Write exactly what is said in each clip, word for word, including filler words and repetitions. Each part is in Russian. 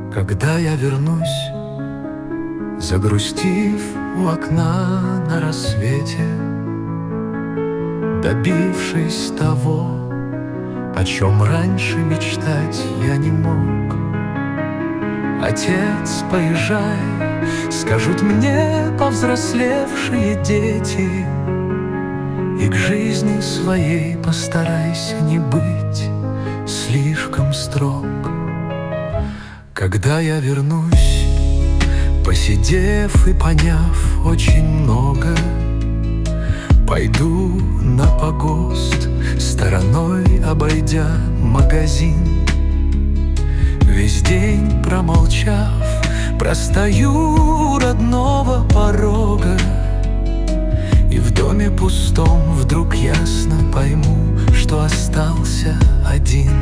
Когда я вернусь, загрустив у окна на рассвете, добившись того, о чем раньше мечтать я не мог. Отец, поезжай, скажут мне повзрослевшие дети, и к жизни своей постарайся не быть слишком строг. Когда я вернусь, посидев и поняв очень много, пойду на погост, стороной обойдя магазин. Весь день промолчав, простою у родного порога, и в доме пустом вдруг ясно пойму, что остался один.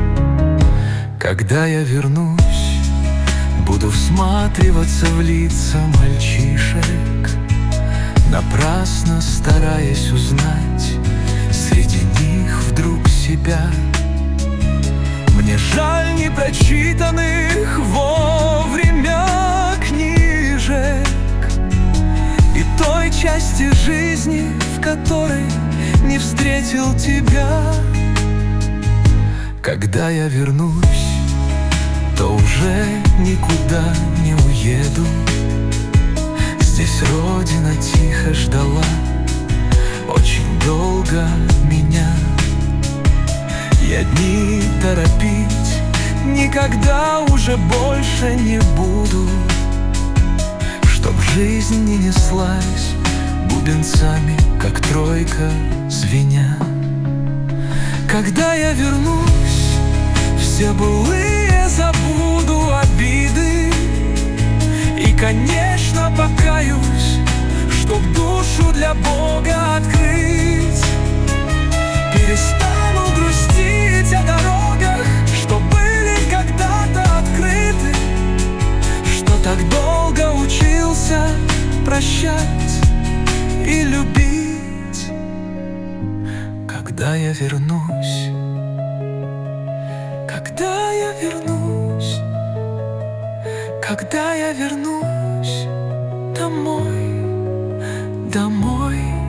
Когда я вернусь, буду всматриваться в лица мальчишек, напрасно стараясь узнать среди них вдруг себя. Мне жаль непрочитанных вовремя книжек и той части жизни, в которой не встретил тебя. Когда я вернусь, то уже никуда не уеду. Здесь родина тихо ждала очень долго меня. Я дни торопить никогда уже больше не буду, чтоб жизнь не неслась бубенцами, как тройка звеня. Когда я вернусь, все былые забуду обиды и, конечно, покаюсь, чтоб душу для Бога открыть. Перестану грустить о дорогах, что были когда-то открыты, что так долго учился прощать и любить. Когда я вернусь, когда я вернусь, когда я вернусь домой, домой.